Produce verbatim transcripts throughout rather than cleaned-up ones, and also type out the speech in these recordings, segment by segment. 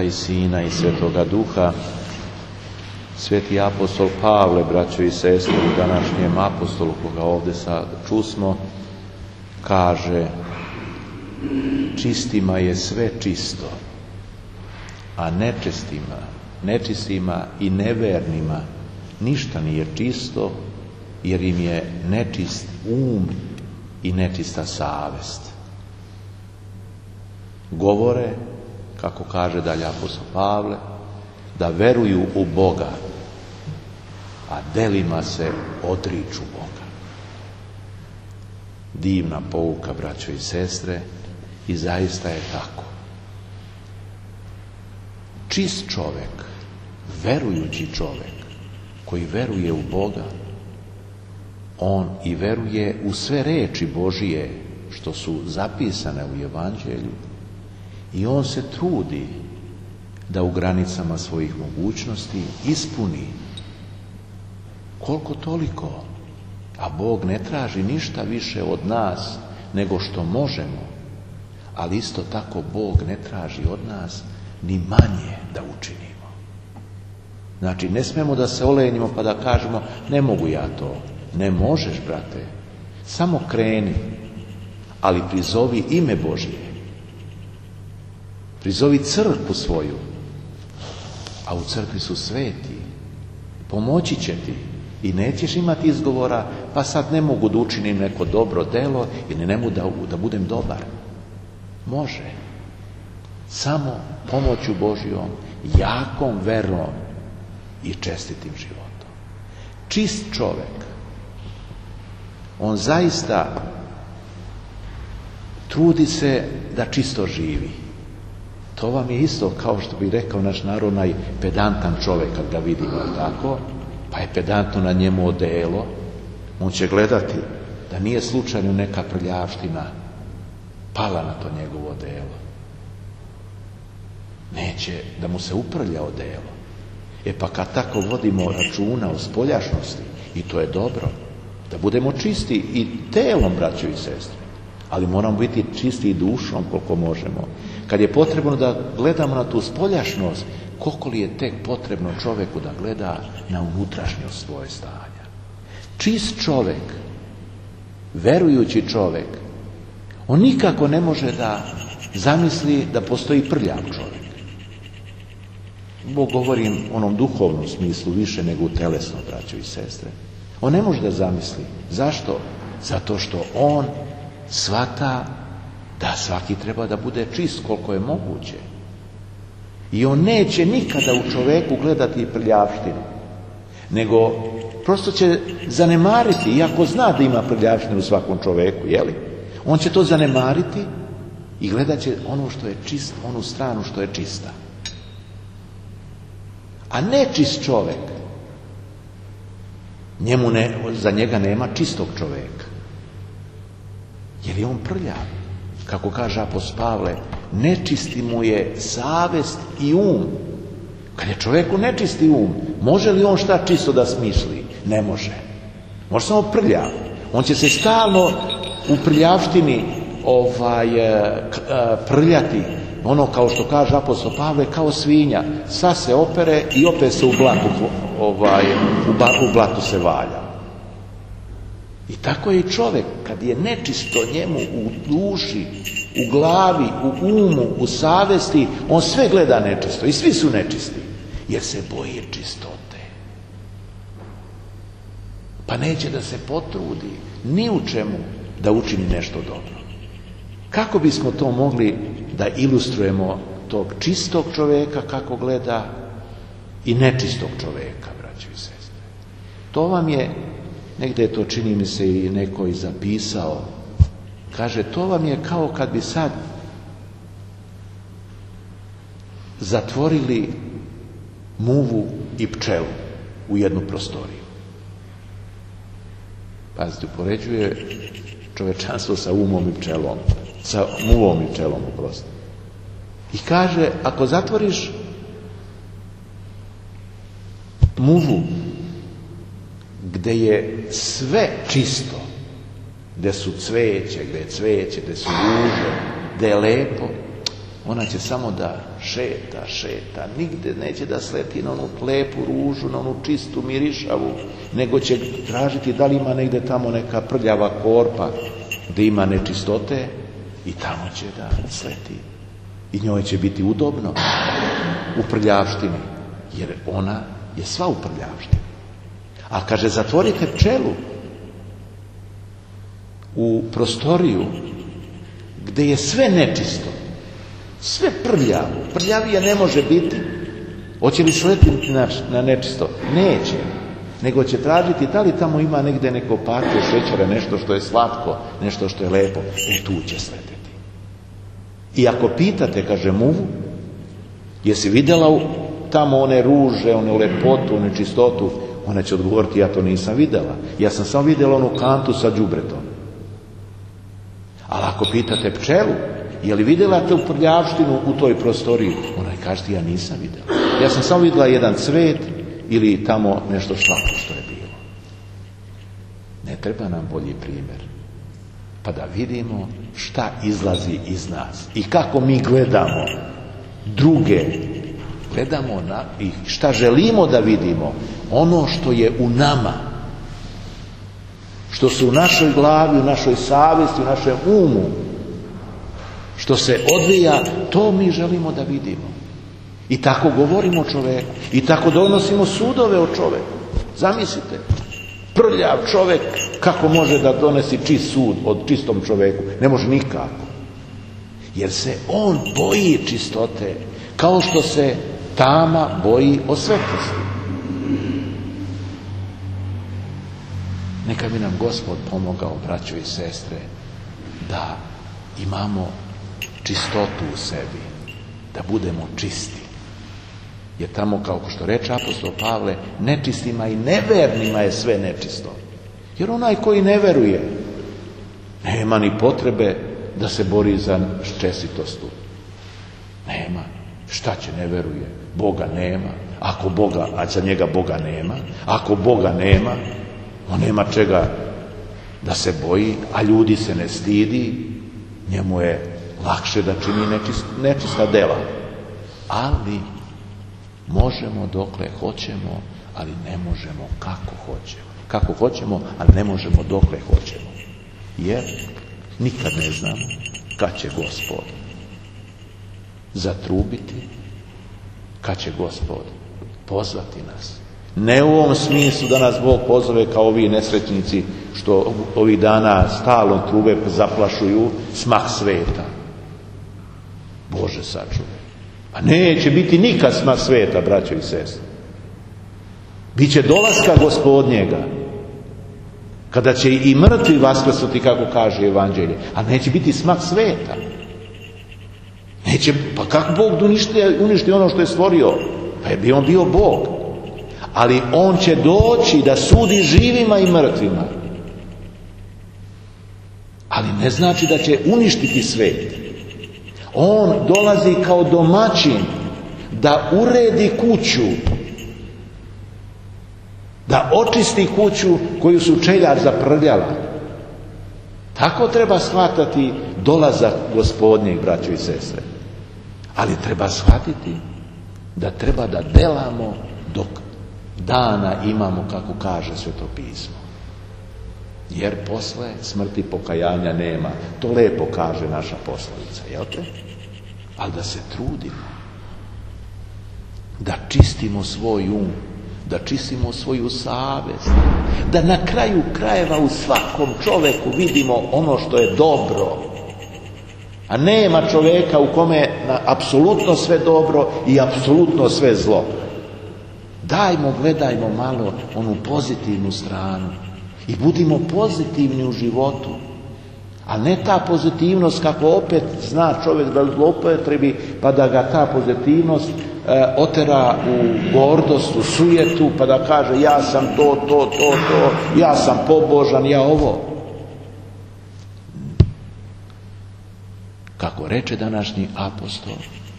i Sina i Svetoga Duha. Sveti apostol Pavle, braćo i sestre, u današnjem apostolu, koga ovdje sad čusmo, kaže: čistima je sve čisto, a nečistima, nečistima i nevernima ništa nije čisto, jer im je nečist um i nečista savest. Govore, kako kaže dalje apostol Pavle, da veruju u Boga, a delima se odriču Boga. Divna pouka, braćo i sestre, i zaista je tako. Čist čovjek, verujući čovjek, koji veruje u Boga, on i veruje u sve reči Božije što su zapisane u Evanđelju, i on se trudi da u granicama svojih mogućnosti ispuni koliko toliko, a Bog ne traži ništa više od nas nego što možemo, ali isto tako Bog ne traži od nas ni manje da učinimo. Znači, ne smemo da se olenimo pa da kažemo: ne mogu ja to. Ne možeš, brate, samo kreni, ali prizovi ime Božije, prizovi crkvu svoju, a u crkvi su sveti, pomoći će ti i nećeš imati izgovora: pa sad ne mogu da učinim neko dobro delo ili ne mogu da, da budem dobar. Može, samo pomoću Božjom, jakom verom i čestitim životom. Čist čovjek, on zaista trudi se da čisto živi. To vam je isto kao što bi rekao naš narod, onaj pedantan čovjek, kad ga vidimo tako, pa je pedantno na njemu odelo, on će gledati da nije slučajno neka prljavština pala na to njegovo odelo. Neće da mu se uprlja odelo. E pa kad tako vodimo računa o spoljašnosti, i to je dobro, da budemo čisti i telom, braćo i sestre, ali moramo biti čisti i dušom koliko možemo. Kad je potrebno da gledamo na tu spoljašnost, koliko li je tek potrebno čovjeku da gleda na unutrašnjost svoje stanja. Čist čovjek, verujući čovjek, on nikako ne može da zamisli da postoji prljav čovjek. Bo govorim u onom duhovnom smislu više nego u telesnom, braćo i sestre. On ne može da zamisli. Zašto? Zato što on shvata da svaki treba da bude čist koliko je moguće. I on neće nikada u čoveku gledati prljavštinu, nego prosto će zanemariti, iako zna da ima prljavštine u svakom čoveku, jeli? On će to zanemariti i gledat će ono što je čist, onu stranu što je čista. A nečist čovjek, njemu ne, za njega nema čistog čovjeka, jer je on prljav. Kako kaže apostol Pavle, nečisti mu je savest i um. Kad je čovjeku nečisti um, može li on šta čisto da smisli? Ne može. Može samo prljav. On će se stalno u prljavštini ovaj, prljati. Ono, kao što kaže apostol Pavle, kao svinja. Sad se opere i opet se u blatu, ovaj, u blatu se valja. I tako je i čovjek, kad je nečisto njemu u duši, u glavi, u umu, u savesti, on sve gleda nečisto i svi su nečisti, jer se boji čistote. Pa neće da se potrudi ni u čemu da učini nešto dobro. Kako bismo to mogli da ilustrujemo tog čistog čovjeka kako gleda i nečistog čovjeka, braćo i sestre? To vam je, negdje je to, čini mi se, i neko i zapisao, kaže, to vam je kao kad bi sad zatvorili muvu i pčelu u jednu prostoriju. Pazite, upoređuje čovečanstvo sa umom i pčelom, sa muvom i pčelom, oprosti. I kaže, ako zatvoriš muvu gdje je sve čisto, gdje su cveće, gdje je cveće, gdje su ruže, gdje je lepo, ona će samo da šeta, šeta, nigde neće da sleti na onu lepu ružu, na onu čistu mirišavu, nego će tražiti da li ima negde tamo neka prljava korpa gde ima nečistote i tamo će da sleti. I njoj će biti udobno u prljavštini, jer ona je sva u prljavštini. A kaže, zatvorite pčelu u prostoriju gde je sve nečisto, sve prljavo, prljavije ne može biti. Hoće li sletiti na, na nečisto? Neće. Nego će tražiti da li tamo ima negde neko parče šećera, nešto što je slatko, nešto što je lepo. E, tu će sletiti. I ako pitate, kaže muvu, jesi vidjela tamo one ruže, one lepotu, one čistotu, ona će odgovoriti, ja to nisam vidjela. Ja sam samo vidjela onu kantu sa đubretom. Ali ako pitate pčelu, je li vidjela tu prljavštinu u toj prostoriji? Ona je kaže, ja nisam vidjela. Ja sam samo vidjela jedan cvet ili tamo nešto slatko što je bilo. Ne treba nam bolji primjer. Pa da vidimo šta izlazi iz nas. I kako mi gledamo druge. Gledamo na i šta želimo da vidimo. Ono što je u nama. Što su u našoj glavi, u našoj savjesti, u našem umu. Što se odvija, to mi želimo da vidimo. I tako govorimo o čoveku. I tako donosimo sudove o čoveku. Zamislite, prljav čovek, kako može da donesi čist sud od čistom čoveku? Ne može nikako. Jer se on boji čistote, kao što se tama boji o svetlosti. Neka bi nam Gospod pomogao, braćo i sestre, da imamo čistotu u sebi, da budemo čisti. Jer tamo, kao što reče apostol Pavle, nečistima i nevernima je sve nečisto. Jer onaj koji ne veruje, nema ni potrebe da se bori za čestitost. Nema. Šta će, ne veruje? Boga nema. Ako Boga, a za njega Boga nema, ako Boga nema, on nema čega da se boji, a ljudi se ne stidi, njemu je lakše da čini nečist, nečista dela. Ali možemo dokle hoćemo, ali ne možemo kako hoćemo. Kako hoćemo, ali ne možemo dokle hoćemo. Jer nikad ne znamo kad će Gospod zatrubiti, kad će Gospod pozvati nas. Ne u ovom smislu da nas Bog pozove kao ovi nesrećnici što ovih dana stalno trube zaplašuju smak sveta. Bože sačuvaj. A neće biti nikad smak sveta, braćo i sestre. Biće dolaska Gospodnjega, kada će i mrtvi vaskrsnuti, kako kaže Evanđelje, a neće biti smak sveta. Neće, pa kako Bog uništi, uništi ono što je stvorio? Pa je bi on bio Bog. Ali on će doći da sudi živima i mrtvima. Ali ne znači da će uništiti svet. On dolazi kao domaćin da uredi kuću, da očisti kuću koju su čeljad zaprljala. Tako treba shvatati dolazak Gospodnjeg, braćo i sestre. Ali treba shvatiti da treba da delamo dok dana imamo, kako kaže Sveto pismo. Jer posle smrti pokajanja nema. To lepo kaže naša poslovica, jel te? Ali da se trudimo, da čistimo svoj um, da čistimo svoju savjest, da na kraju krajeva u svakom čoveku vidimo ono što je dobro. A nema čoveka u kome je apsolutno sve dobro i apsolutno sve zlo. Dajmo, gledajmo malo onu pozitivnu stranu i budimo pozitivni u životu. A ne ta pozitivnost kako opet zna čovjek da zloupotrebi, pa da ga ta pozitivnost e, otera u gordost, u sujetu, pa da kaže ja sam to, to, to, to, ja sam pobožan, ja ovo. Kako reče današnji apostol,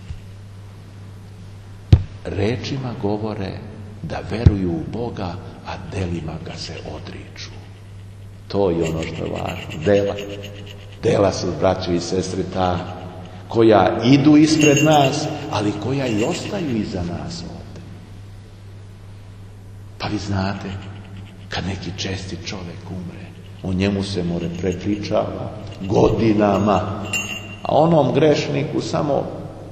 rečima govore da veruju u Boga, a delima ga se odriču. To je ono što je važno. Dela. Dela su, braćo i sestre, ta koja idu ispred nas, ali koja i ostaju iza nas ovdje. Pa vi znate, kad neki česti čovjek umre, o njemu se more prepričava godinama, a onom grešniku samo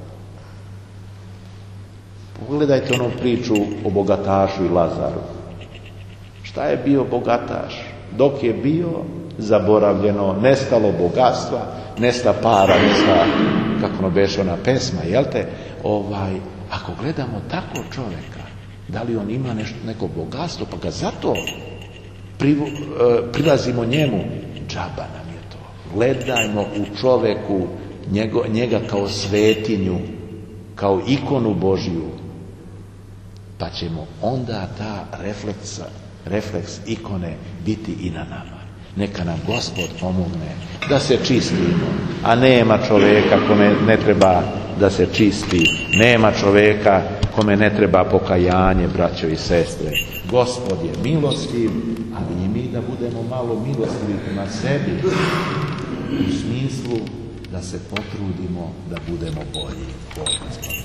pogledajte onu priču o bogatašu i Lazaru. Šta je bio bogataš? Dok je bio, zaboravljeno, nestalo bogatstva, nesta para, nesta, kako ono beše ona pesma, jel te? Ovaj, ako gledamo tako čovjeka, da li on ima nešto, neko bogatstvo, pa ga zato privu, e, prilazimo njemu, džaba nam je to. Gledajmo u čovjeku njego, njega kao svetinju, kao ikonu Božju, pa ćemo onda ta refleksa, refleks ikone biti i na nama. Neka nam Gospod pomogne da se čistimo, a nema čovjeka kome ne treba da se čisti, nema čovjeka kome ne treba pokajanje, braćo i sestre. Gospod je milostiv, ali i mi da budemo malo milostivi prema sebi, u smislu da se potrudimo da budemo bolji. Bog